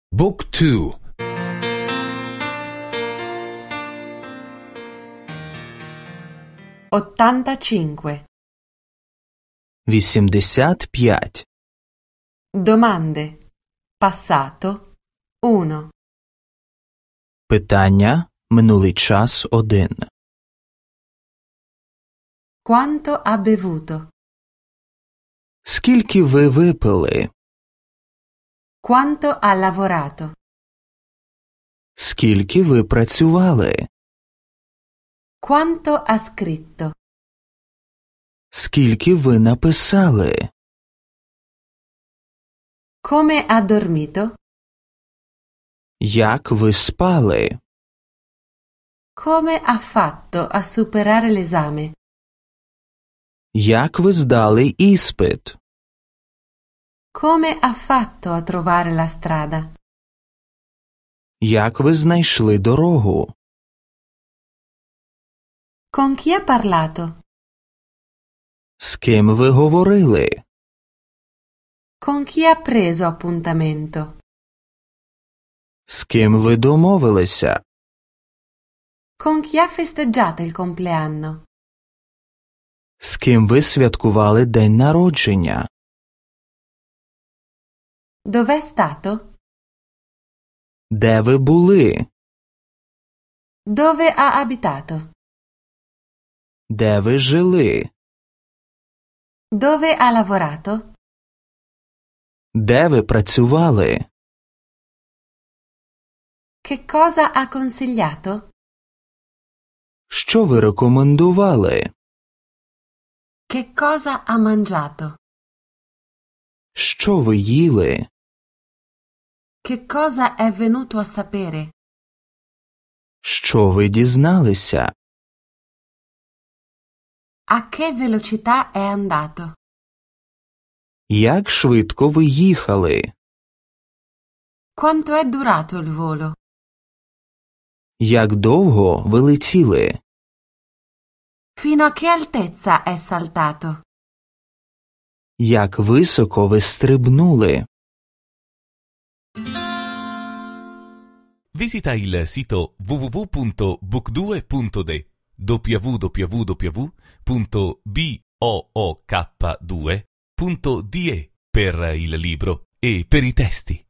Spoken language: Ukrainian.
Book 2. 85. 85. Domande. Passato 1. Питання минулий час 1. Quanto ha bevuto? Скільки ви випили? Quanto ha lavorato? Скільки ви працювали? Quanto ha scritto? Скільки ви написали? Come ha dormito? Як ви спали? Come ha fatto a superare l'esame? Як ви здали іспит? Come ha fatto a trovare la strada? Як ви знайшли дорогу? Con chi ha parlato? З ким ви говорили? Con chi ha preso appuntamento? З ким ви домовилися? Con chi ha festeggiato il compleanno? З ким ви святкували день народження? Dov'è stato? Де ви були? Dove ha abitato? Де ви жили? Dove ha lavorato? Де ви працювали? Che cosa ha consigliato? Що ви рекомендували? Che cosa ha mangiato? Що ви їли? Che cosa è venuto a sapere? Що ви дізналися? A che velocità è andato? Як швидко ви їхали? Quanto è durato il volo? Як довго ви летіли? Fino a che altezza è saltato? Як високо ви стрибнули? Visita il sito www.book2.de www.book2.de per il libro e per i testi.